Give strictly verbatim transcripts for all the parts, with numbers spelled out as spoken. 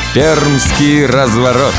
Пермский разворот.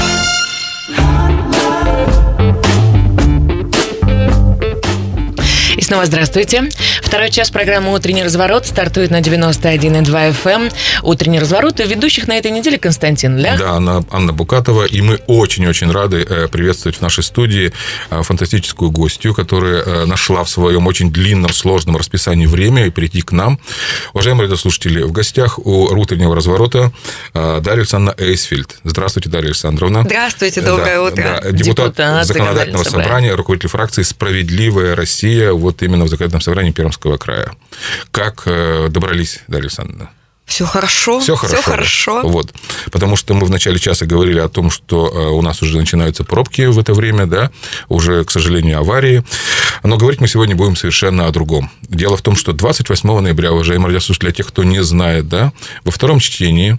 И снова здравствуйте. Второй час программы «Утренний разворот» стартует на девяносто один и два эф эм. «Утренний разворот» и ведущих на этой неделе Константин Лях. Да, Анна, Анна Букатова. И мы очень-очень рады приветствовать в нашей студии фантастическую гостью, которая нашла в своем очень длинном, сложном расписании время и прийти к нам. Уважаемые радиослушатели, в гостях у «Утреннего разворота» Дарья Александровна Эйсфельд. Здравствуйте, Дарья Александровна. Здравствуйте, доброе да, утро. Да, депутат, депутат Законодательного собрания, руководитель фракции «Справедливая Россия», вот именно в Законодательном собрании Пермского края. Как добрались, Дарья Александровна? Все хорошо. Все хорошо. Все хорошо. Вот. Потому что мы в начале часа говорили о том, что у нас уже начинаются пробки в это время, да, уже, к сожалению, аварии. Но говорить мы сегодня будем совершенно о другом. Дело в том, что двадцать восьмого ноября, уважаемые радиослушатели, для тех, кто не знает, да, во втором чтении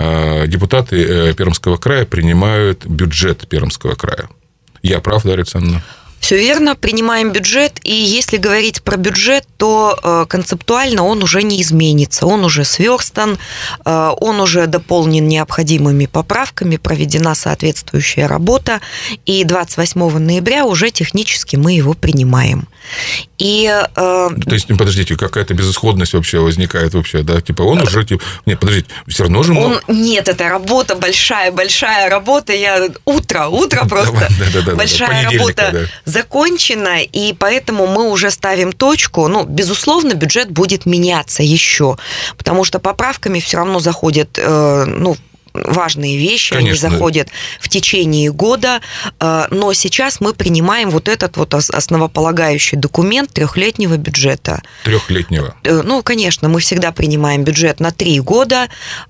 депутаты Пермского края принимают бюджет Пермского края. Я прав, Дарья Александровна? Все верно, принимаем бюджет, и если говорить про бюджет, то концептуально он уже не изменится, он уже сверстан, он уже дополнен необходимыми поправками, проведена соответствующая работа, и двадцать восьмого ноября уже технически мы его принимаем. И, То есть, подождите, какая-то безысходность вообще возникает вообще, да? Типа он уже... Типа... Нет, подождите, все равно же... Он... Нет, это работа, большая-большая работа, я... Утро, утро просто. Большая работа закончена, и поэтому мы уже ставим точку. Ну, безусловно, бюджет будет меняться еще, потому что поправками все равно заходят, ну, важные вещи, Конечно. Они заходят в течение года, но сейчас мы принимаем вот этот вот основополагающий документ трехлетнего бюджета. Трехлетнего? Ну, конечно, мы всегда принимаем бюджет на три года,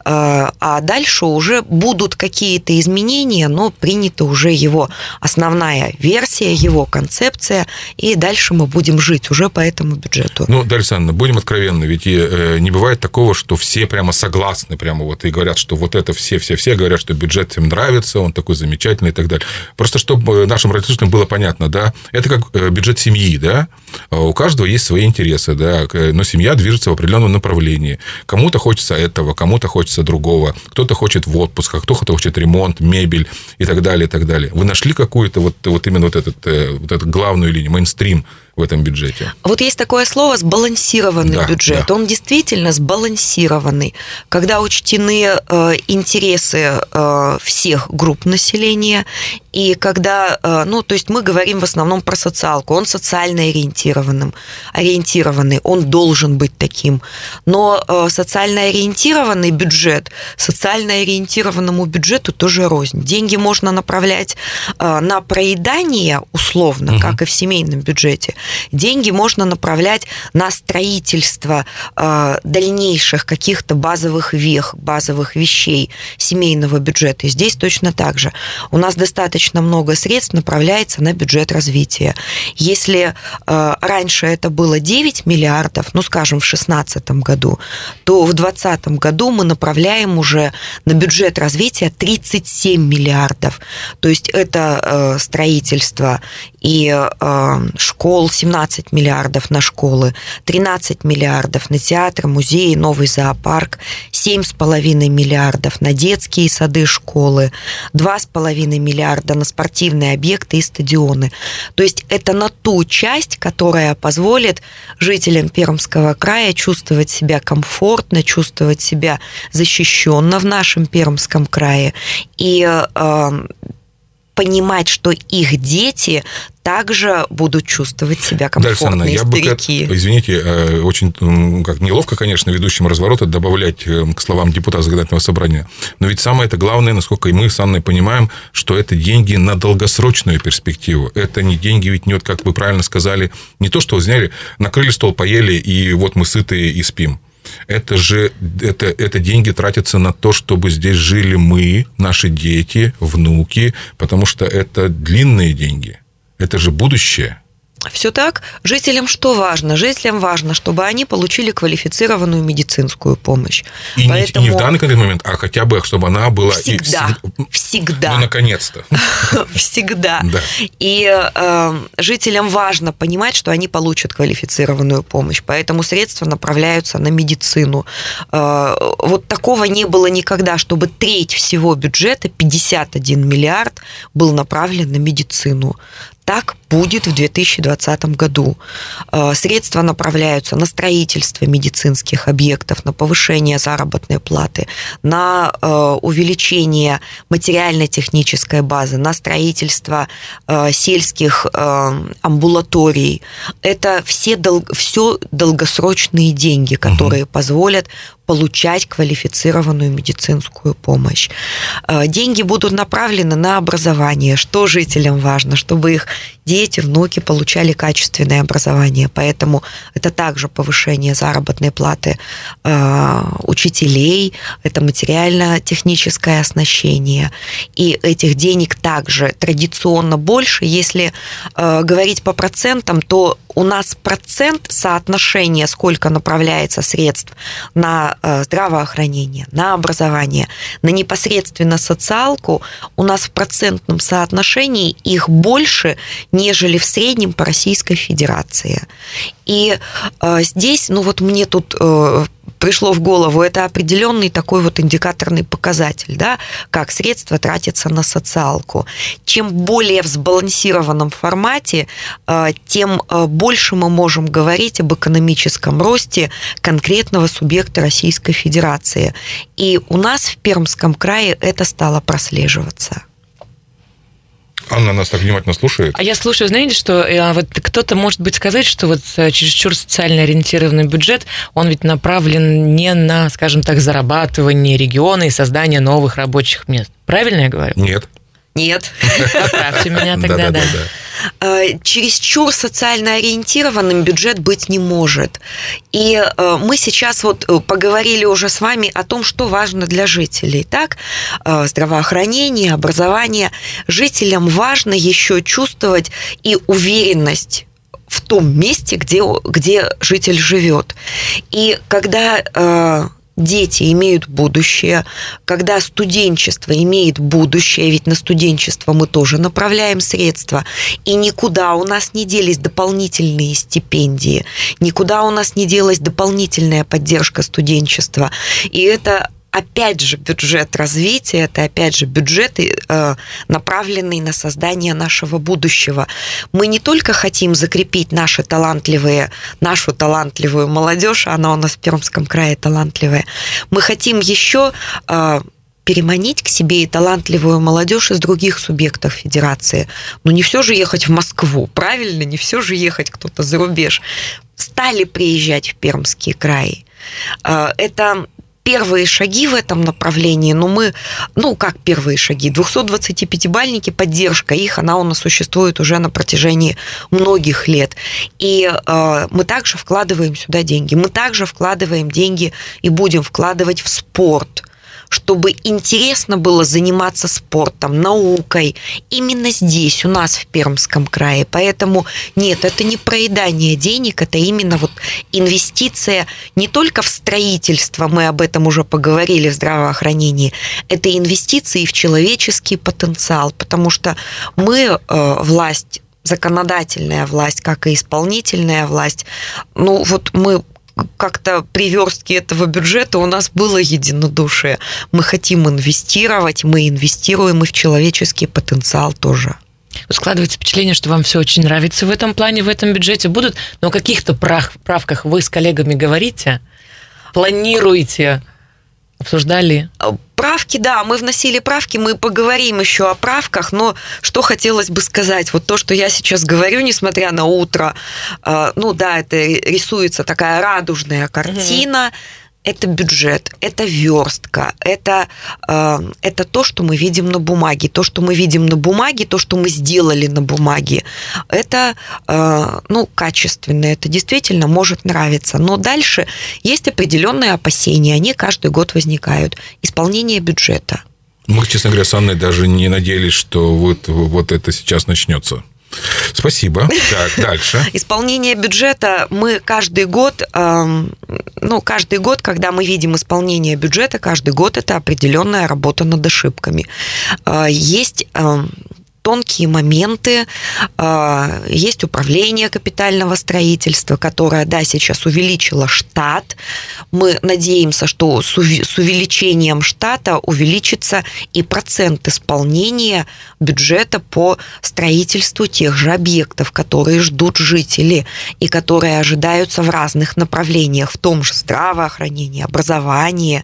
а дальше уже будут какие-то изменения, но принята уже его основная версия, его концепция, и дальше мы будем жить уже по этому бюджету. Ну, Дарья Александровна, будем откровенны, ведь не бывает такого, что все прямо согласны, прямо вот и говорят, что вот это все все-все говорят, что бюджет всем нравится, он такой замечательный и так далее. Просто чтобы нашим радиослушателям было понятно, да, это как бюджет семьи, да, у каждого есть свои интересы, да, но семья движется в определенном направлении. Кому-то хочется этого, кому-то хочется другого, кто-то хочет в отпуск, а кто-то хочет ремонт, мебель и так далее, и так далее. Вы нашли какую-то вот, вот именно вот, этот, вот эту главную линию, мейнстрим в этом бюджете? Вот есть такое слово «сбалансированный да, бюджет». Да. Он действительно сбалансированный, когда учтены э, интересы э, всех групп населения, и когда, э, ну, то есть мы говорим в основном про социалку, он социально ориентированным, ориентированный, он должен быть таким. Но э, социально ориентированный бюджет, социально ориентированному бюджету тоже рознь. Деньги можно направлять э, на проедание, условно, угу. как и в семейном бюджете. Деньги можно направлять на строительство э, дальнейших каких-то базовых вех, базовых вещей семейного бюджета. И здесь точно так же. У нас достаточно много средств направляется на бюджет развития. Если э, раньше это было девять миллиардов, ну, скажем, в две тысячи шестнадцатом году, то в две тысячи двадцатом году мы направляем уже на бюджет развития тридцать семь миллиардов. То есть это э, строительство и э, школ, семнадцать миллиардов на школы, тринадцать миллиардов на театр, музеи, новый зоопарк, семь с половиной миллиардов на детские сады, школы, два с половиной миллиарда на спортивные объекты и стадионы. То есть это на ту часть, которая позволит жителям Пермского края чувствовать себя комфортно, чувствовать себя защищенно в нашем Пермском крае и э, понимать, что их дети также будут чувствовать себя комфортно, и старики. Я бы, извините, очень как неловко, конечно, ведущим разворота добавлять к словам депутата Законодательного собрания, но ведь самое это главное, насколько и мы с Анной понимаем, что это деньги на долгосрочную перспективу. Это не деньги, ведь не вот, как вы правильно сказали, не то, что вы знаете, накрыли стол, поели, и вот мы сытые и спим. Это же это, это деньги тратятся на то, чтобы здесь жили мы, наши дети, внуки, потому что это длинные деньги. Это же будущее. Все так. Жителям что важно? Жителям важно, чтобы они получили квалифицированную медицинскую помощь. И Поэтому... не, не в данный конкретный момент, а хотя бы, чтобы она была... Всегда. И... Всегда. Ну, наконец-то. Всегда. И жителям важно понимать, что они получат квалифицированную помощь. Поэтому средства направляются на медицину. Вот такого не было никогда, чтобы треть всего бюджета, пятьдесят один миллиард, был направлен на медицину. Так будет в две тысячи двадцатом году. Средства направляются на строительство медицинских объектов, на повышение заработной платы, на увеличение материально-технической базы, на строительство сельских амбулаторий. Это все, все долгосрочные деньги, которые угу. позволят получать квалифицированную медицинскую помощь. Деньги будут направлены на образование. Что жителям важно? Чтобы их дети, внуки получали качественное образование. Поэтому это также повышение заработной платы учителей, это материально-техническое оснащение. И этих денег также традиционно больше. Если говорить по процентам, то у нас процент соотношения, сколько направляется средств на здравоохранение, на образование, на непосредственно социалку, у нас в процентном соотношении их больше, нежели в среднем по Российской Федерации. И здесь, ну вот мне тут пришло в голову, это определенный такой вот индикаторный показатель, да, как средства тратятся на социалку. Чем более в сбалансированном формате, тем больше мы можем говорить об экономическом росте конкретного субъекта Российской Федерации. И у нас в Пермском крае это стало прослеживаться. Анна нас так внимательно слушает. А я слушаю, знаете, что вот кто-то может быть сказать, что вот чересчур социально ориентированный бюджет, он ведь направлен не на, скажем так, зарабатывание региона и создание новых рабочих мест. Правильно я говорю? Нет. Нет. Поправьте меня тогда, да. Чересчур социально ориентированным бюджет быть не может. И мы сейчас вот поговорили уже с вами о том, что важно для жителей. Так? Здравоохранение, образование. Жителям важно еще чувствовать и уверенность в том месте, где, где житель живет. И когда дети имеют будущее, когда студенчество имеет будущее, ведь на студенчество мы тоже направляем средства, и никуда у нас не делись дополнительные стипендии, никуда у нас не делась дополнительная поддержка студенчества. И это опять же бюджет развития, это опять же бюджет, направленный на создание нашего будущего. Мы не только хотим закрепить наши талантливые, нашу талантливую молодежь, она у нас в Пермском крае талантливая, мы хотим еще переманить к себе и талантливую молодежь из других субъектов федерации. Но не все же ехать в Москву, правильно? Не все же ехать кто-то за рубеж. Стали приезжать в Пермский край. Это первые шаги в этом направлении, но мы, ну, как первые шаги, двухсотдвадцатипятибалльники, поддержка их, она у нас существует уже на протяжении многих лет. И э, мы также вкладываем сюда деньги. Мы также вкладываем деньги и будем вкладывать в спорт, чтобы интересно было заниматься спортом, наукой, именно здесь, у нас в Пермском крае. Поэтому нет, это не проедание денег, это именно вот инвестиция не только в строительство, мы об этом уже поговорили, в здравоохранении, это инвестиции в человеческий потенциал, потому что мы, власть, законодательная власть, как и исполнительная власть, ну вот мы как-то при верстке этого бюджета у нас было единодушие. Мы хотим инвестировать, мы инвестируем и в человеческий потенциал тоже. Складывается впечатление, что вам все очень нравится в этом плане, в этом бюджете будут, но о каких-то правках вы с коллегами говорите, планируете, обсуждали? Правки, да, мы вносили правки, мы поговорим еще о правках, но что хотелось бы сказать, вот то, что я сейчас говорю, несмотря на утро, ну да, это рисуется такая радужная картина, это бюджет, это верстка, это, это то, что мы видим на бумаге. То, что мы видим на бумаге, то, что мы сделали на бумаге, это ну, качественно, это действительно может нравиться. Но дальше есть определенные опасения, они каждый год возникают. Исполнение бюджета. Мы, честно говоря, с Анной даже не надеялись, что вот, вот это сейчас начнется. Спасибо. Так, дальше. Исполнение бюджета мы каждый год, ну, каждый год, когда мы видим исполнение бюджета, каждый год это определенная работа над ошибками. Есть тонкие моменты, есть управление капитального строительства, которое, да, сейчас увеличило штат. Мы надеемся, что с увеличением штата увеличится и процент исполнения бюджета по строительству тех же объектов, которые ждут жители и которые ожидаются в разных направлениях, в том же здравоохранении, образовании,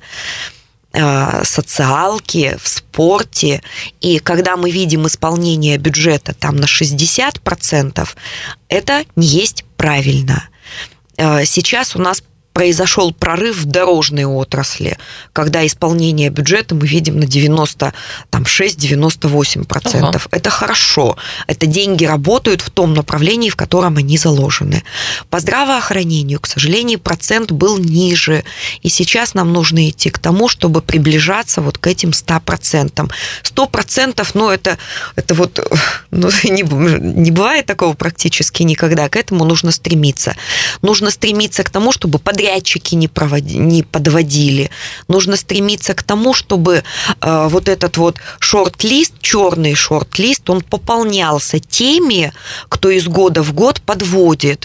социалке, в спорте. И когда мы видим исполнение бюджета там на шестьдесят процентов, это не есть правильно. Сейчас у нас произошел прорыв в дорожной отрасли, когда исполнение бюджета мы видим на девяносто шесть - девяносто восемь процентов. Ага. Это хорошо. Это деньги работают в том направлении, в котором они заложены. По здравоохранению, к сожалению, процент был ниже. И сейчас нам нужно идти к тому, чтобы приближаться вот к этим ста процентам. сто процентов, ну, это, это вот ну, не, не бывает такого практически никогда. К этому нужно стремиться. Нужно стремиться к тому, чтобы подрядчики подрядчики не, проводи, не подводили. Нужно стремиться к тому, чтобы э, вот этот вот шорт-лист, черный шорт-лист, он пополнялся теми, кто из года в год подводит.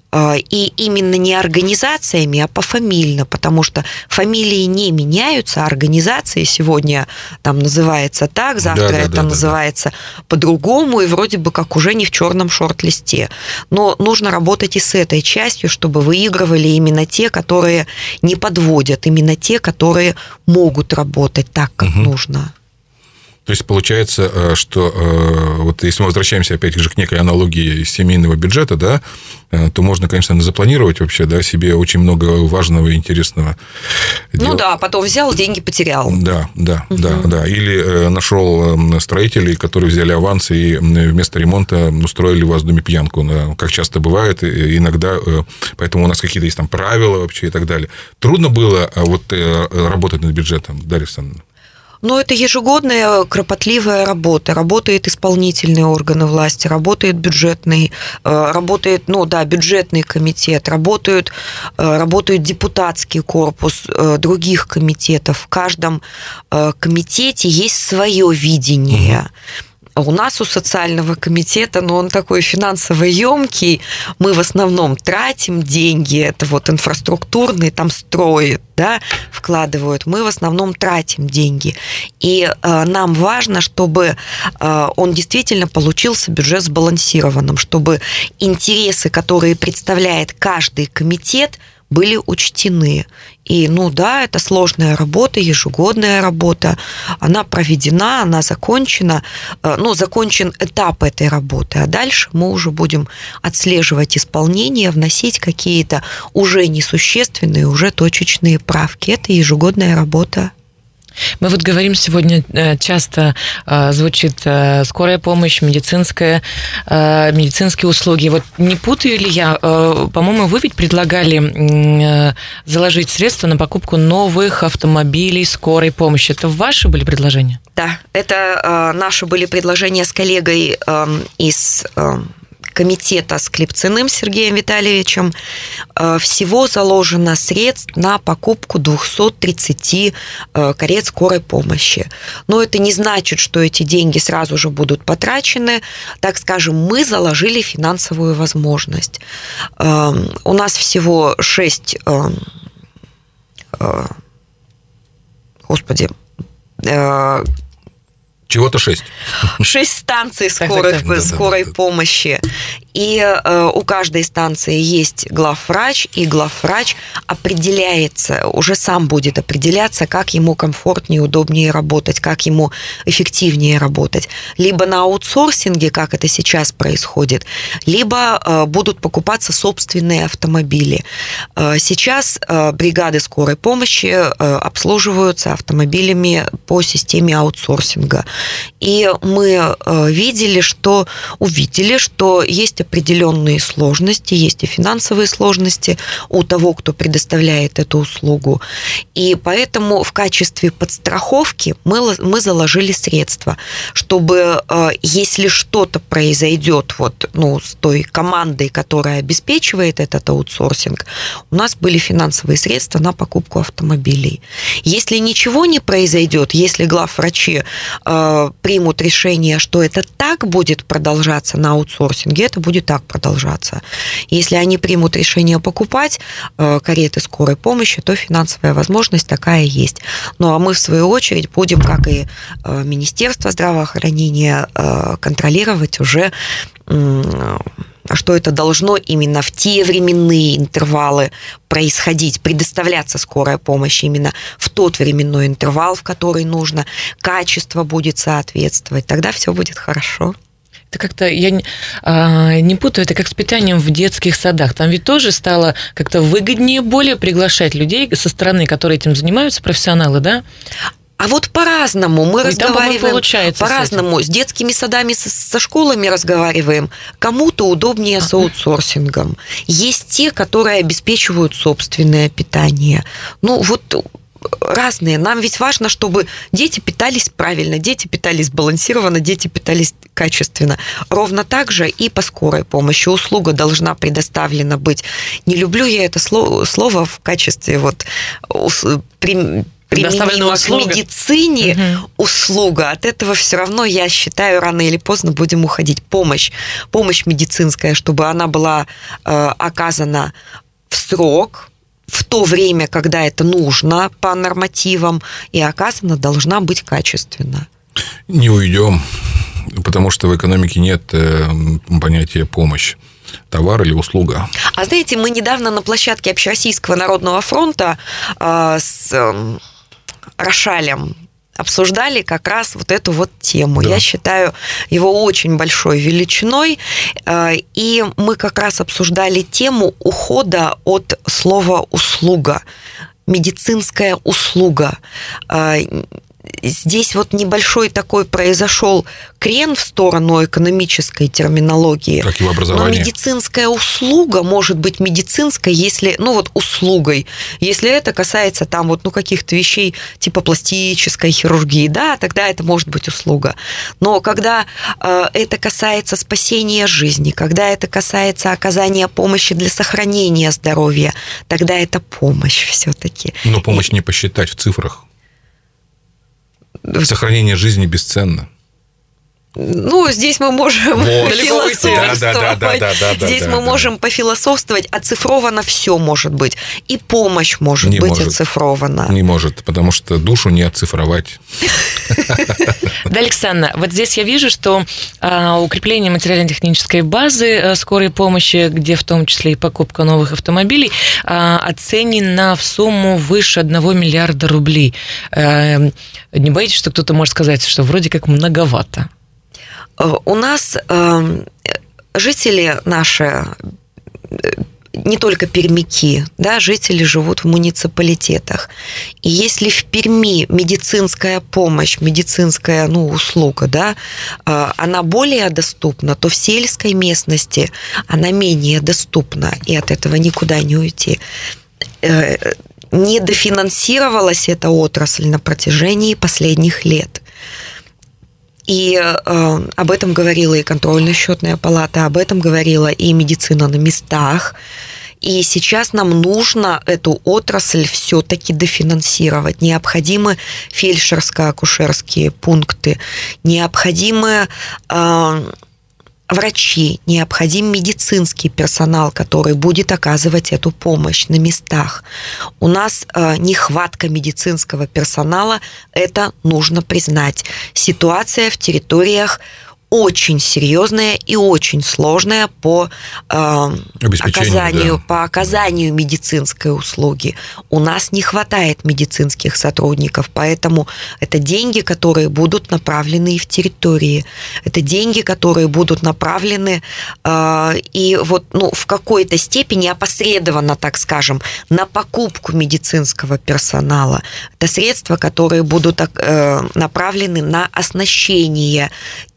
И именно не организациями, а пофамильно, потому что фамилии не меняются, а организации сегодня там называется так, завтра да, да, это да, называется да. по-другому, и вроде бы как уже не в черном шорт-листе. Но нужно работать и с этой частью, чтобы выигрывали именно те, которые не подводят, именно те, которые могут работать так, как угу. нужно. То есть получается, что вот если мы возвращаемся опять же к некой аналогии семейного бюджета, да, то можно, конечно, запланировать вообще, да, себе очень много важного и интересного. Ну дела. Да, потом взял, деньги потерял. Да, да, угу. да, да. Или нашел строителей, которые взяли аванс и вместо ремонта устроили у вас в доме пьянку, как часто бывает иногда. Поэтому у нас какие-то есть там правила вообще и так далее. Трудно было вот работать над бюджетом, Дарья Александровна? Но это ежегодная кропотливая работа. Работает исполнительные органы власти, работает бюджетный, работает, ну да, бюджетный комитет, работают, работает депутатский корпус других комитетов. В каждом комитете есть свое видение. У нас у социального комитета, но он такой финансово емкий, мы в основном тратим деньги, это вот инфраструктурный, там строят, да, вкладывают, мы в основном тратим деньги. И э, нам важно, чтобы э, он действительно получился бюджет сбалансированным, чтобы интересы, которые представляет каждый комитет, были учтены. И, ну да, это сложная работа, ежегодная работа. Она проведена, она закончена. Ну, закончен этап этой работы. А дальше мы уже будем отслеживать исполнение, вносить какие-то уже несущественные, уже точечные правки. Это ежегодная работа. Мы вот говорим сегодня, часто звучит скорая помощь, медицинская, медицинские услуги. Вот не путаю ли я? По-моему, вы ведь предлагали заложить средства на покупку новых автомобилей скорой помощи. Это ваши были предложения? Да, это наши были предложения с коллегой из комитета с Клепциным Сергеем Витальевичем. Всего заложено средств на покупку двести тридцать карет скорой помощи. Но это не значит, что эти деньги сразу же будут потрачены. Так скажем, мы заложили финансовую возможность. У нас всего шесть... Господи... Чего-то шесть. Шесть станций скорой, скорой помощи. И э, у каждой станции есть главврач, и главврач определяется, уже сам будет определяться, как ему комфортнее, удобнее работать, как ему эффективнее работать. Либо на аутсорсинге, как это сейчас происходит, либо э, будут покупаться собственные автомобили. Э, сейчас э, бригады скорой помощи э, обслуживаются автомобилями по системе аутсорсинга. И мы э, видели, что, увидели, что есть есть определенные сложности, есть и финансовые сложности у того, кто предоставляет эту услугу. И поэтому в качестве подстраховки мы, мы заложили средства, чтобы, если что-то произойдет вот, ну, с той командой, которая обеспечивает этот аутсорсинг, у нас были финансовые средства на покупку автомобилей. Если ничего не произойдет, если главврачи э, примут решение, что это так будет продолжаться на аутсорсинге, это будет так продолжаться. Если они примут решение покупать э, кареты скорой помощи, то финансовая возможность такая есть. Ну а мы, в свою очередь, будем, как и э, Министерство здравоохранения, э, контролировать уже, э, что это должно именно в те временные интервалы происходить, предоставляться скорая помощь именно в тот временной интервал, в который нужно, качество будет соответствовать, тогда все будет хорошо. Это как-то, я не, а, не путаю, это как с питанием в детских садах. Там ведь тоже стало как-то выгоднее более приглашать людей со стороны, которые этим занимаются, профессионалы, да? А вот по-разному мы и разговариваем, там, получается, по-разному, с, с детскими садами, со, со школами разговариваем. Кому-то удобнее с аутсорсингом. Есть те, которые обеспечивают собственное питание. Ну, вот разные. Нам ведь важно, чтобы дети питались правильно, дети питались сбалансированно, дети питались качественно. Ровно так же и по скорой помощи. Услуга должна предоставлена быть. Не люблю я это слово, слово в качестве вот при, применимо к медицине угу. услуга. От этого все равно, я считаю, рано или поздно будем уходить. Помощь, помощь медицинская, чтобы она была э, оказана в срок, в то время, когда это нужно по нормативам, и оказана должна быть качественно. Не уйдем, потому что в экономике нет э, понятия помощь. Товар или услуга. А знаете, мы недавно на площадке Общероссийского народного фронта э, с э, Рошалем обсуждали как раз вот эту вот тему. Да. Я считаю его очень большой величиной, э, и мы как раз обсуждали тему ухода от слова «услуга», медицинская услуга. Э, Здесь вот небольшой такой произошел крен в сторону экономической терминологии. Как и в образовании. Но медицинская услуга может быть медицинской, если, ну вот услугой, если это касается там вот, ну, каких-то вещей типа пластической хирургии, да, тогда это может быть услуга. Но когда э, это касается спасения жизни, когда это касается оказания помощи для сохранения здоровья, тогда это помощь все-таки. Но помощь не посчитать в цифрах. Сохранение жизни бесценно. Ну, здесь мы можем вот. философствовать. Да, да, да, да, да, здесь да, мы да. можем пофилософствовать. Оцифровано все может быть. И помощь может не быть может. оцифрована. Не может, потому что душу не оцифровать. Да, Александра, вот здесь я вижу, что а, укрепление материально-технической базы а, скорой помощи, где в том числе и покупка новых автомобилей, а, оценена в сумму выше одного миллиарда рублей. А, не боитесь, что кто-то может сказать, что вроде как многовато? У нас э, жители наши, не только пермяки, да, жители живут в муниципалитетах. И если в Перми медицинская помощь, медицинская, ну, услуга, да, э, она более доступна, то в сельской местности она менее доступна, и от этого никуда не уйти. Э, недофинансировалась эта отрасль на протяжении последних лет. И э, об этом говорила и контрольно-счетная палата, об этом говорила и медицина на местах. И сейчас нам нужно эту отрасль все-таки дофинансировать. Необходимы фельдшерско-акушерские пункты, необходимы э, врачи, необходим медицинский персонал, который будет оказывать эту помощь на местах. У нас э, нехватка медицинского персонала, это нужно признать. Ситуация в территориях очень серьезная и очень сложная по э, оказанию, да. по оказанию медицинской услуги. У нас не хватает медицинских сотрудников, поэтому это деньги, которые будут направлены и в территории. Это деньги, которые будут направлены э, и вот, ну, в какой-то степени опосредованно, так скажем, на покупку медицинского персонала. Это средства, которые будут э, направлены на оснащение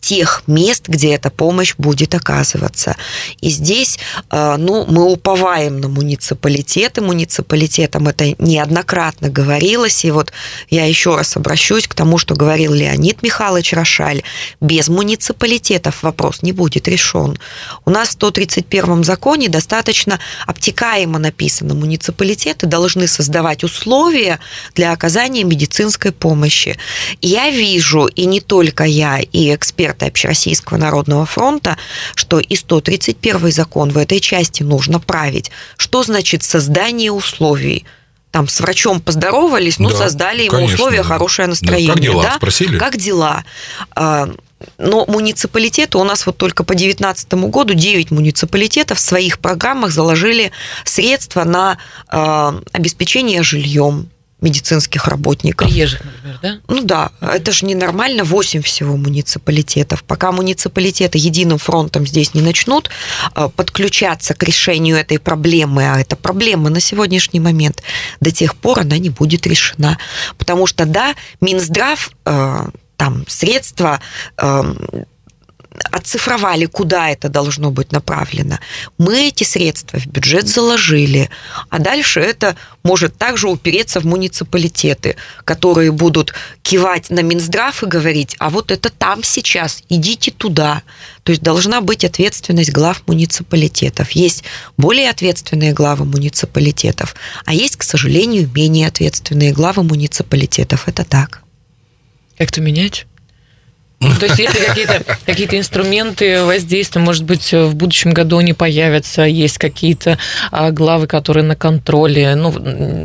тех мест, где эта помощь будет оказываться. И здесь, ну, мы уповаем на муниципалитеты. Муниципалитетам это неоднократно говорилось. И вот я еще раз обращусь к тому, что говорил Леонид Михайлович Рошаль. Без муниципалитетов вопрос не будет решен. У нас в сто тридцать первом законе достаточно обтекаемо написано: муниципалитеты должны создавать условия для оказания медицинской помощи. Я вижу, и не только я, и эксперты Общероссийского народного фронта, что и сто тридцать первый закон в этой части нужно править. Что значит создание условий? Там с врачом поздоровались, ну, да, создали ему конечно, условия, да. хорошее настроение. Да. Как дела? Да? Спросили? Как дела? Но муниципалитеты у нас вот только по две тысячи девятнадцатому году девять муниципалитетов в своих программах заложили средства на обеспечение жильем медицинских работников. Приезжих, например, да? Ну да, это же ненормально, восемь всего муниципалитетов. Пока муниципалитеты единым фронтом здесь не начнут подключаться к решению этой проблемы, а это проблема на сегодняшний момент, до тех пор она не будет решена. Потому что, да, Минздрав там средства оцифровали, куда это должно быть направлено. Мы эти средства в бюджет заложили, а дальше это может также упереться в муниципалитеты, которые будут кивать на Минздрав и говорить: а вот это там сейчас, идите туда. То есть должна быть ответственность глав муниципалитетов. Есть более ответственные главы муниципалитетов, а есть, к сожалению, менее ответственные главы муниципалитетов. Это так. Как-то менять? Ну, то есть, если какие-то, какие-то инструменты воздействия, может быть, в будущем году они появятся, есть какие-то главы, которые на контроле. Ну,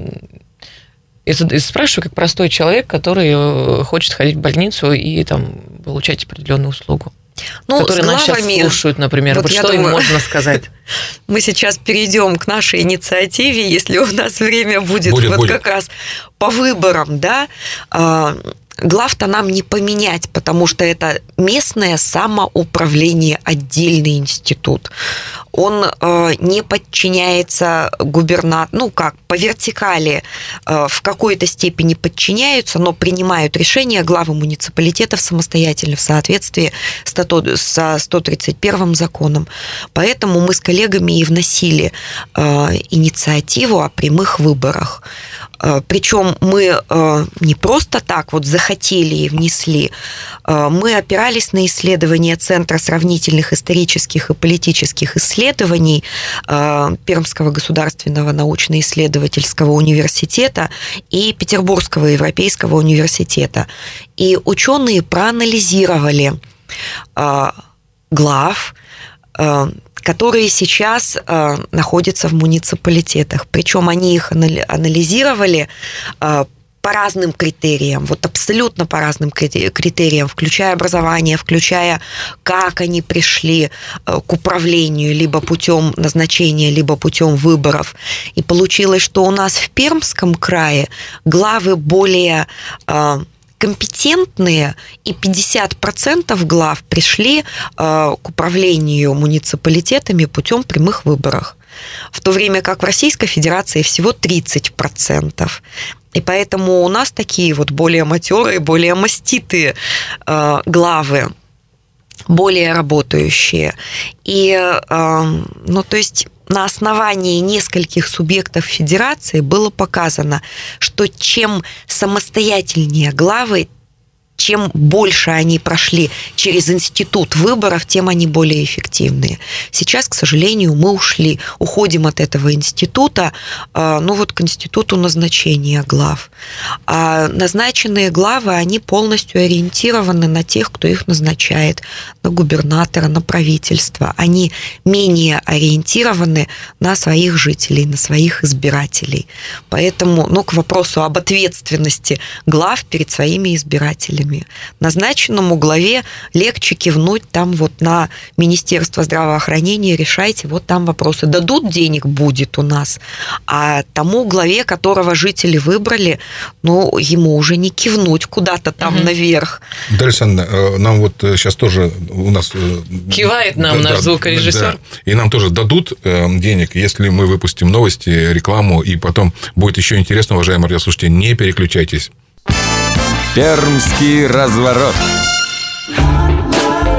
я спрашиваю, как простой человек, который хочет ходить в больницу и там получать определенную услугу. Ну, которые нас сейчас слушают, например. Вот, вот что думаю, им можно сказать? Мы сейчас перейдем к нашей инициативе, если у нас время будет, будет вот будет. Как раз по выборам, да. Глав-то нам не поменять, потому что это местное самоуправление, отдельный институт. Он э, не подчиняется губернатору, ну как, по вертикали э, в какой-то степени подчиняются, но принимают решения главы муниципалитетов самостоятельно в соответствии со сто тридцать первым законом. Поэтому мы с коллегами и вносили э, инициативу о прямых выборах. Причем мы не просто так вот захотели и внесли, мы опирались на исследования Центра сравнительных исторических и политических исследований Пермского государственного научно-исследовательского университета и Петербургского европейского университета. И ученые проанализировали глав, которые сейчас э, находятся в муниципалитетах. Причем они их анализировали э, по разным критериям, вот абсолютно по разным критериям, включая образование, включая, как они пришли э, к управлению либо путем назначения, либо путем выборов. И получилось, что у нас в Пермском крае главы более... Э, компетентные, и пятьдесят процентов глав пришли к управлению муниципалитетами путем прямых выборов, в то время как в Российской Федерации всего тридцать процентов. И поэтому у нас такие вот более матерые, более маститые главы, более работающие. И, ну, то есть... На основании нескольких субъектов федерации было показано, что чем самостоятельнее главы, чем больше они прошли через институт выборов, тем они более эффективные. Сейчас, к сожалению, мы ушли, уходим от этого института, ну вот к институту назначения глав. А назначенные главы, они полностью ориентированы на тех, кто их назначает, на губернатора, на правительство. Они менее ориентированы на своих жителей, на своих избирателей. Поэтому, ну, к вопросу об ответственности глав перед своими избирателями. Назначенному главе легче кивнуть там вот на Министерство здравоохранения, решайте, вот там вопросы. Дадут денег, будет у нас. А тому главе, которого жители выбрали, ну, ему уже не кивнуть куда-то там угу. наверх. Дарья Александровна, нам вот сейчас тоже у нас... Кивает нам да, наш да, звукорежиссер. Да, и нам тоже дадут денег, если мы выпустим новости, рекламу, и потом будет еще интересно, уважаемые радиослушатели, не переключайтесь. Пермский разворот.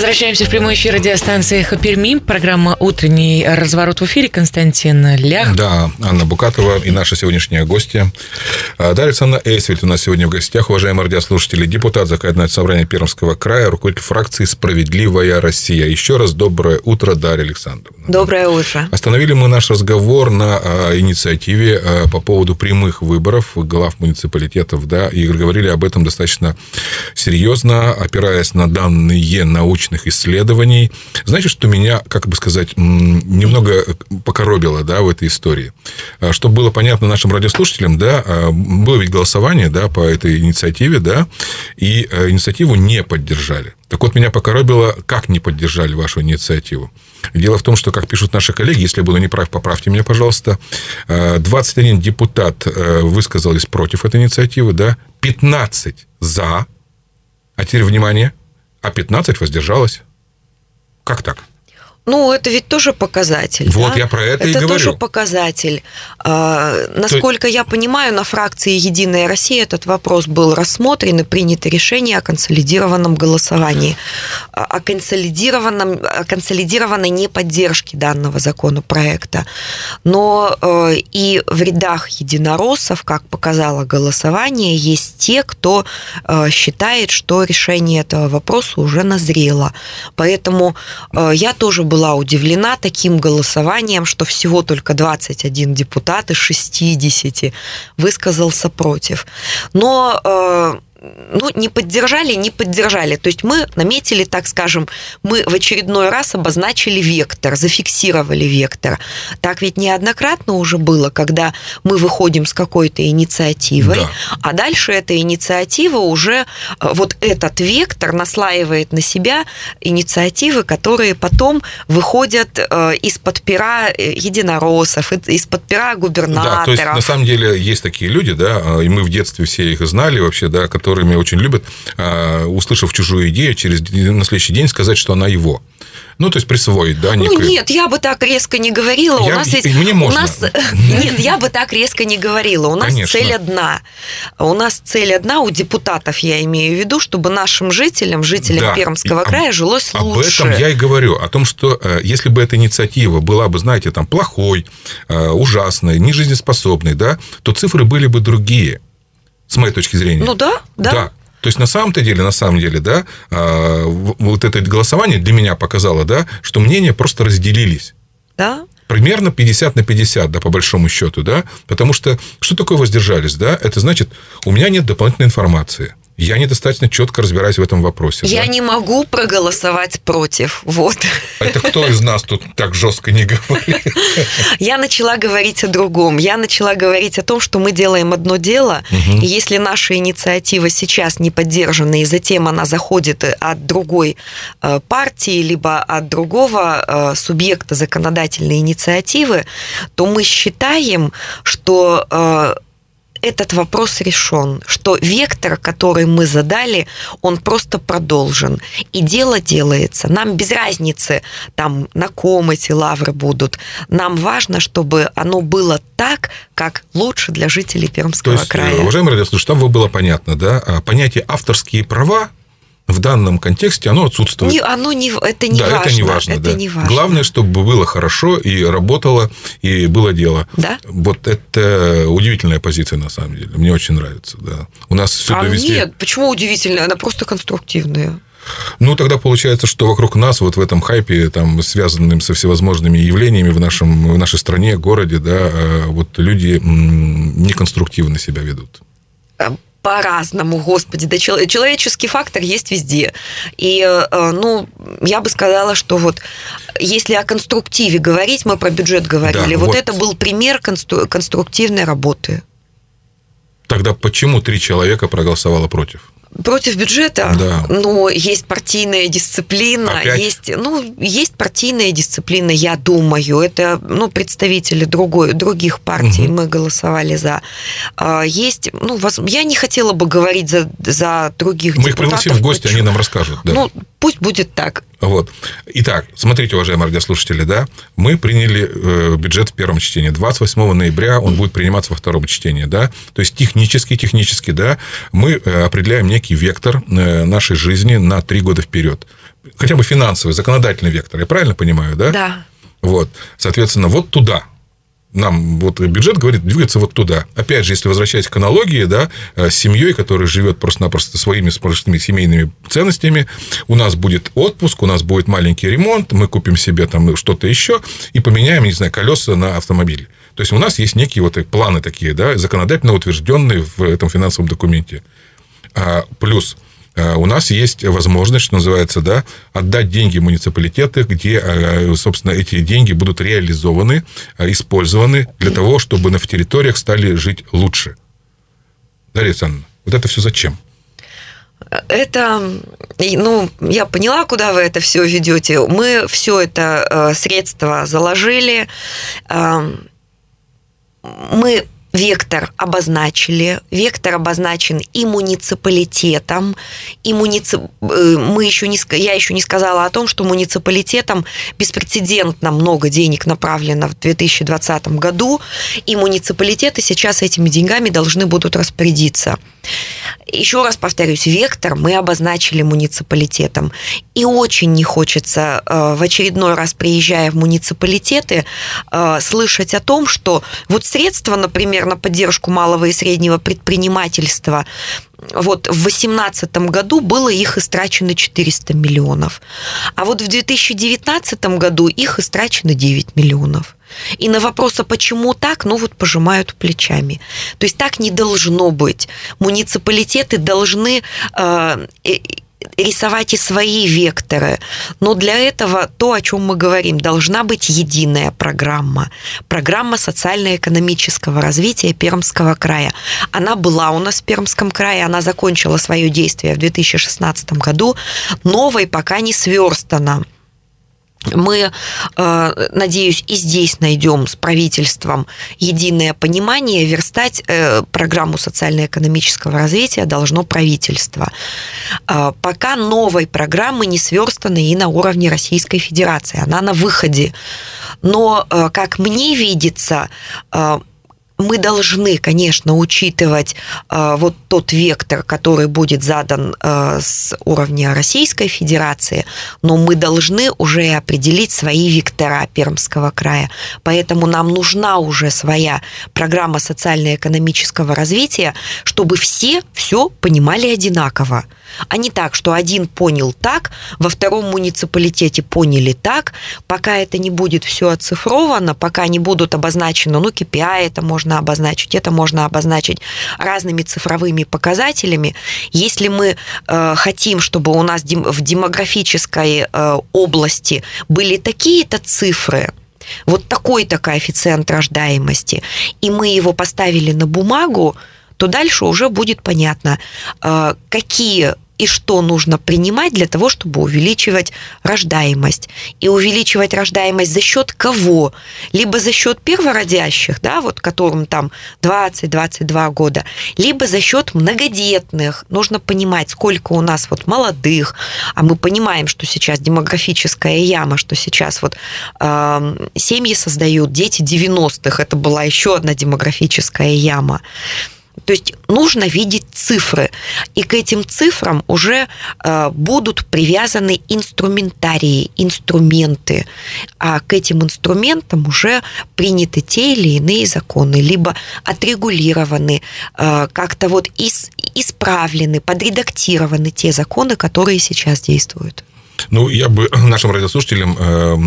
Возвращаемся в прямой эфир радиостанции «Эхо Перми». Программа «Утренний разворот» в эфире. Константин Лях. Да, Анна Букатова и наша сегодняшняя гостья. Дарья Александровна Эсвельд у нас сегодня в гостях. Уважаемые радиослушатели, депутат Законодательного собрания Пермского края, руководитель фракции «Справедливая Россия». Еще раз доброе утро, Дарья Александровна. Доброе утро. Остановили мы наш разговор на инициативе по поводу прямых выборов глав муниципалитетов, да, и говорили об этом достаточно серьезно, опираясь на данные научных исследований. Знаете, что меня, как бы сказать, немного покоробило, да, в этой истории? Чтобы было понятно нашим радиослушателям, да, было ведь голосование, да, по этой инициативе, да, и инициативу не поддержали. Так вот, меня покоробило, как не поддержали вашу инициативу. Дело в том, что, как пишут наши коллеги, если я буду неправ, поправьте меня, пожалуйста, двадцать один депутат высказались против этой инициативы, да, пятнадцать за, а теперь, внимание, а пятнадцать воздержалось. Как так? Ну, это ведь тоже показатель. Вот, да? я про это, это и говорю. Это тоже показатель. А, насколько То... я понимаю, на фракции «Единая Россия» этот вопрос был рассмотрен и принято решение о консолидированном голосовании, о, консолидированном, о консолидированной неподдержке данного законопроекта. Но э, и в рядах единороссов, как показало голосование, есть те, кто э, считает, что решение этого вопроса уже назрело. Поэтому э, я тоже была была удивлена таким голосованием, что всего только двадцать один депутат из шестидесяти высказался против. Но э, ну, не поддержали, не поддержали. То есть мы наметили, так скажем, мы в очередной раз обозначили вектор, зафиксировали вектор. Так ведь неоднократно уже было, когда мы выходим с какой-то инициативой, да. А дальше эта инициатива уже, вот этот вектор наслаивает на себя инициативы, которые потом выходят из-под пера единороссов, из-под пера губернаторов. Да, то есть, на самом деле, есть такие люди, да, и мы в детстве все их знали вообще, да, которые которыми очень любят, услышав чужую идею, через, на следующий день сказать, что она его. Ну, то есть присвоить, да, некую... Ну, нет, я бы так резко не говорила. Я... У нас ведь... Мне можно. У нас... Нет, я бы так резко не говорила. У нас Конечно. цель одна. У нас цель одна, у депутатов, я имею в виду, чтобы нашим жителям, жителям да. Пермского и края жилось об лучше. Об этом я и говорю. О том, что если бы эта инициатива была бы, знаете, там, плохой, ужасной, нежизнеспособной, да, то цифры были бы другие. С моей точки зрения. Ну да, да. Да. То есть, на самом-то деле, на самом деле, да, вот это голосование для меня показало, да, что мнения просто разделились. Да. Примерно пятьдесят на пятьдесят, да, по большому счету, да. Потому что, что такое воздержались, да? Это значит, у меня нет дополнительной информации. Я недостаточно четко разбираюсь в этом вопросе. Я да? не могу проголосовать против. Вот. Это кто из нас тут так жестко не говорит? Я начала говорить о другом. Я начала говорить о том, что мы делаем одно дело, угу. и если наша инициатива сейчас не поддержана, и затем она заходит от другой партии, либо от другого субъекта законодательной инициативы, то мы считаем, что... этот вопрос решен, что вектор, который мы задали, он просто продолжен. И дело делается. Нам без разницы, там, на ком эти лавры будут. Нам важно, чтобы оно было так, как лучше для жителей Пермского То есть, края. Уважаемые радиослушатели, чтобы было понятно, да, понятие «авторские права» в данном контексте оно отсутствует. Не, оно не, это не да, важно. Это не важно, это да. не важно. Главное, чтобы было хорошо и работало, и было дело. Да? Вот это удивительная позиция, на самом деле. Мне очень нравится. Да. У нас всюду а везде... нет, почему удивительная? Она просто конструктивная. Ну, тогда получается, что вокруг нас, вот в этом хайпе, там, связанным со всевозможными явлениями в, нашем, в нашей стране, городе, да, вот люди неконструктивно себя ведут. По-разному, господи, да, человеческий фактор есть везде. И, ну, я бы сказала, что вот если о конструктиве говорить, мы про бюджет говорили, да, вот, вот это был пример конструктивной работы. Тогда почему три человека проголосовало против? Против бюджета? Да. Ну, есть партийная дисциплина, Опять? есть, ну, есть партийная дисциплина, я думаю, это, ну, представители другой, других партий, угу. мы голосовали за. Есть, ну, я не хотела бы говорить за, за других мы депутатов. Мы их пригласим в гости, почему? Они нам расскажут. Да. Ну, пусть будет так. Вот. Итак, смотрите, уважаемые радиослушатели, да, мы приняли бюджет в первом чтении. двадцать восьмого ноября он будет приниматься во втором чтении, да. То есть технически, технически, да, мы определяем некий вектор нашей жизни на три года вперед. Хотя бы финансовый, законодательный вектор. Я правильно понимаю, да? Да. Вот. Соответственно, вот туда. Нам вот бюджет говорит двигаться вот туда. Опять же, если возвращаясь к аналогии, да, с семьей, которая живет просто-напросто своими сплошными семейными ценностями, у нас будет отпуск, у нас будет маленький ремонт, мы купим себе там что-то еще и поменяем, не знаю, колеса на автомобиле. То есть у нас есть некие вот планы такие, да, законодательно утвержденные в этом финансовом документе. Плюс у нас есть возможность, что называется, да, отдать деньги в муниципалитеты, где, собственно, эти деньги будут реализованы, использованы для того, чтобы на территориях стали жить лучше. Дарья Александровна, вот это все зачем? Это, ну, я поняла, куда вы это все ведете. Мы все это средства заложили. Мы вектор обозначили, вектор обозначен и муниципалитетом, и муници... мы еще не... я еще не сказала о том, что муниципалитетам беспрецедентно много денег направлено в две тысячи двадцатом году, и муниципалитеты сейчас этими деньгами должны будут распорядиться. Еще раз повторюсь, вектор мы обозначили муниципалитетом. И очень не хочется в очередной раз, приезжая в муниципалитеты, слышать о том, что вот средства, например, на поддержку малого и среднего предпринимательства, вот в две тысячи восемнадцатом году было их истрачено четыреста миллионов, а вот в две тысячи девятнадцатом году их истрачено девять миллионов. И на вопрос, а почему так, ну вот пожимают плечами. То есть так не должно быть. Муниципалитеты должны э, рисовать и свои векторы. Но для этого то, о чем мы говорим, должна быть единая программа. Программа социально-экономического развития Пермского края. Она была у нас в Пермском крае, она закончила свое действие в две тысячи шестнадцатом году. Новой пока не сверстана. Мы, надеюсь, и здесь найдем с правительством единое понимание. Верстать программу социально-экономического развития должно правительство. Пока новой программы не сверстаны и на уровне Российской Федерации. Она на выходе. Но, как мне видится, мы должны, конечно, учитывать э, вот тот вектор, который будет задан э, с уровня Российской Федерации, но мы должны уже определить свои вектора Пермского края. Поэтому нам нужна уже своя программа социально-экономического развития, чтобы все все понимали одинаково. А не так, что один понял так, во втором муниципалитете поняли так. Пока это не будет все оцифровано, пока не будут обозначены, ну, кей пи ай это можно обозначить, это можно обозначить разными цифровыми показателями. Если мы э, хотим, чтобы у нас дем- в демографической э, области были такие-то цифры, вот такой-то коэффициент рождаемости, и мы его поставили на бумагу, то дальше уже будет понятно, э, какие и что нужно принимать для того, чтобы увеличивать рождаемость. И увеличивать рождаемость за счет кого? Либо за счет первородящих, да, вот которым там двадцать-двадцать два года, либо за счет многодетных. Нужно понимать, сколько у нас вот молодых, а мы понимаем, что сейчас демографическая яма, что сейчас вот э, семьи создают дети девяностых, это была еще одна демографическая яма. То есть нужно видеть цифры, и к этим цифрам уже э, будут привязаны инструментарии, инструменты, а к этим инструментам уже приняты те или иные законы, либо отрегулированы, э, как-то вот ис- исправлены, подредактированы те законы, которые сейчас действуют. Ну, я бы нашим радиослушателям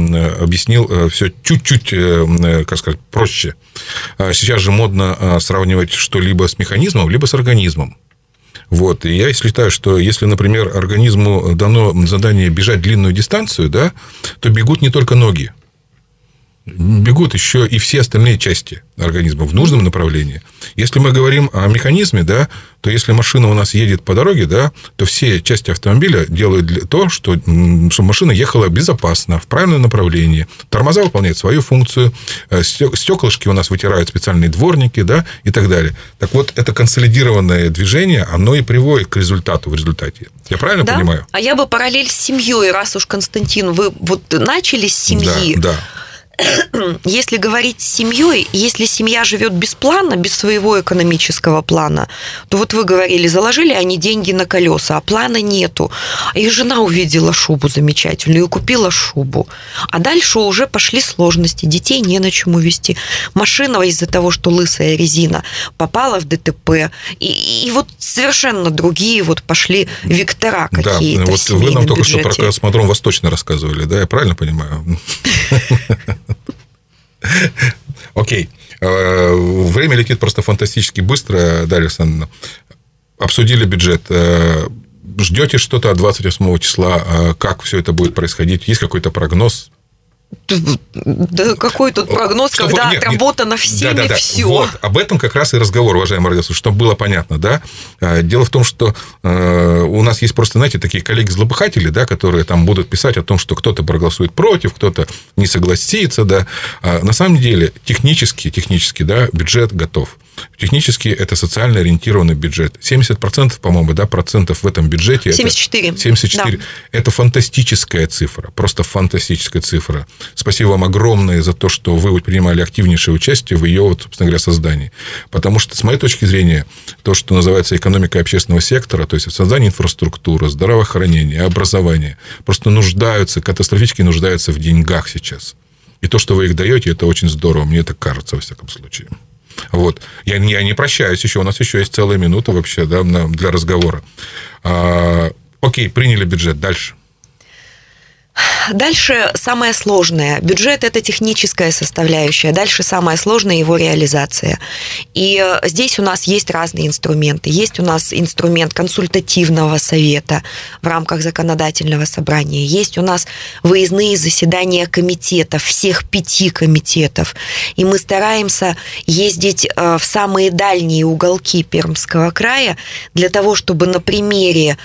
объяснил все чуть-чуть, как сказать, проще. Сейчас же модно сравнивать что-либо с механизмом, либо с организмом. Вот. И я считаю, что если, например, организму дано задание бежать длинную дистанцию, да, то бегут не только ноги. Бегут еще и все остальные части. организма в нужном направлении. Если мы говорим о механизме, да, то если машина у нас едет по дороге, да, то все части автомобиля делают то, что, чтобы машина ехала безопасно, в правильном направлении. Тормоза выполняют свою функцию, стеклышки у нас вытирают специальные дворники, да, и так далее. Так вот, это консолидированное движение, оно и приводит к результату в результате. Я правильно да? понимаю? А я бы параллель с семьей, раз уж, Константин, вы вот начали с семьи. Да, да. Если говорить с семьей, если семья живет без плана, без своего экономического плана, то вот вы говорили, заложили они деньги на колеса, а плана нету. И жена увидела шубу замечательную и купила шубу. А дальше уже пошли сложности, детей не на чем увезти. Машина из-за того, что лысая резина, попала в ДТП. И, и вот совершенно другие вот пошли вектора какие-то. Да, в вот вы нам только бюджете. что про космодром Восточный рассказывали, да, я правильно понимаю? Окей. Время летит просто фантастически быстро, Дарья Александровна. Обсудили бюджет. Ждете что-то от двадцать восьмого числа? Как все это будет происходить? Есть какой-то прогноз? Да какой тут прогноз, что, когда нет, отработано нет, всеми да, да, да. все. Вот, об этом как раз и разговор, уважаемые радиослушатели, чтобы было понятно, да. Дело в том, что э, у нас есть просто, знаете, такие коллеги-злопыхатели, да, которые там будут писать о том, что кто-то проголосует против, кто-то не согласится, да. А на самом деле, технически, технически, да, бюджет готов. Технически это социально ориентированный бюджет. семьдесят процентов, по-моему, да, процентов в этом бюджете. семьдесят четыре. Это, семьдесят четыре. Да. Это фантастическая цифра, просто фантастическая цифра. Спасибо вам огромное за то, что вы принимали активнейшее участие в ее, вот, собственно говоря, создании. Потому что, с моей точки зрения, то, что называется экономика общественного сектора, то есть создание инфраструктуры, здравоохранения, образования, просто нуждаются, катастрофически нуждаются в деньгах сейчас. И то, что вы их даете, это очень здорово. Мне так кажется, во всяком случае. Вот. Я, я не прощаюсь еще. У нас еще есть целая минута вообще, да, для разговора. А, окей, приняли бюджет. Дальше. Дальше самое сложное. Бюджет – это техническая составляющая. Дальше самое сложное – его реализация. И здесь у нас есть разные инструменты. Есть у нас инструмент консультативного совета в рамках законодательного собрания. Есть у нас выездные заседания комитетов, всех пяти комитетов. И мы стараемся ездить в самые дальние уголки Пермского края для того, чтобы на примере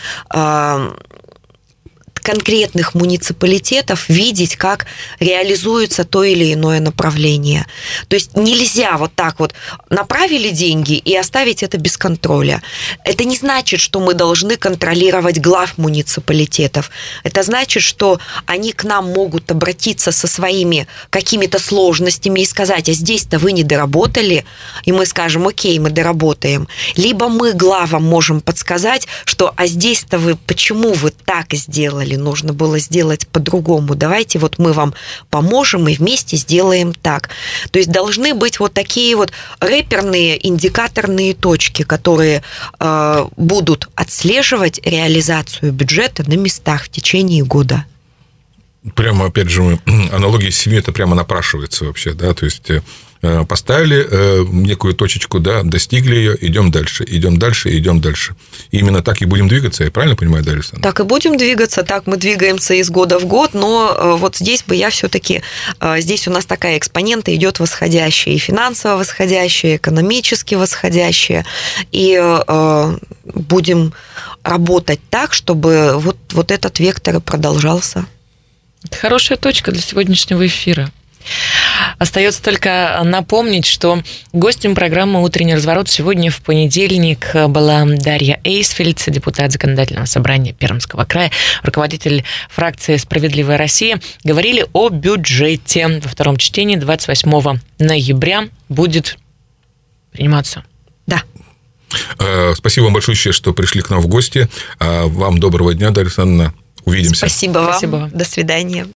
конкретных муниципалитетов видеть, как реализуется то или иное направление. То есть нельзя вот так вот направили деньги и оставить это без контроля. Это не значит, что мы должны контролировать глав муниципалитетов. Это значит, что они к нам могут обратиться со своими какими-то сложностями и сказать, а здесь-то вы не доработали, и мы скажем, окей, мы доработаем. Либо мы главам можем подсказать, что а здесь-то вы, почему вы так сделали? Нужно было сделать по-другому. Давайте вот мы вам поможем и вместе сделаем так. То есть должны быть вот такие вот реперные, индикаторные точки, которые э, будут отслеживать реализацию бюджета на местах в течение года. Прямо, опять же, аналогия с семьей, это прямо напрашивается вообще, да, то есть поставили некую точечку, да, достигли ее, идем дальше, идем дальше, идем дальше. И именно так и будем двигаться, я правильно понимаю, Дарья Александровна? Так и будем двигаться, так мы двигаемся из года в год, но вот здесь бы я все-таки, здесь у нас такая экспонента идет восходящая, и финансово восходящая, и экономически восходящая, и будем работать так, чтобы вот, вот этот вектор и продолжался. Это хорошая точка для сегодняшнего эфира. Остается только напомнить, что гостем программы «Утренний разворот» сегодня в понедельник была Дарья Эйсфельд, депутат Законодательного собрания Пермского края, руководитель фракции «Справедливая Россия». Говорили о бюджете. Во втором чтении двадцать восьмого ноября будет приниматься. Да. Спасибо вам большое, что пришли к нам в гости. Вам доброго дня, Дарья Александровна. Увидимся. Спасибо вам. Спасибо. До свидания.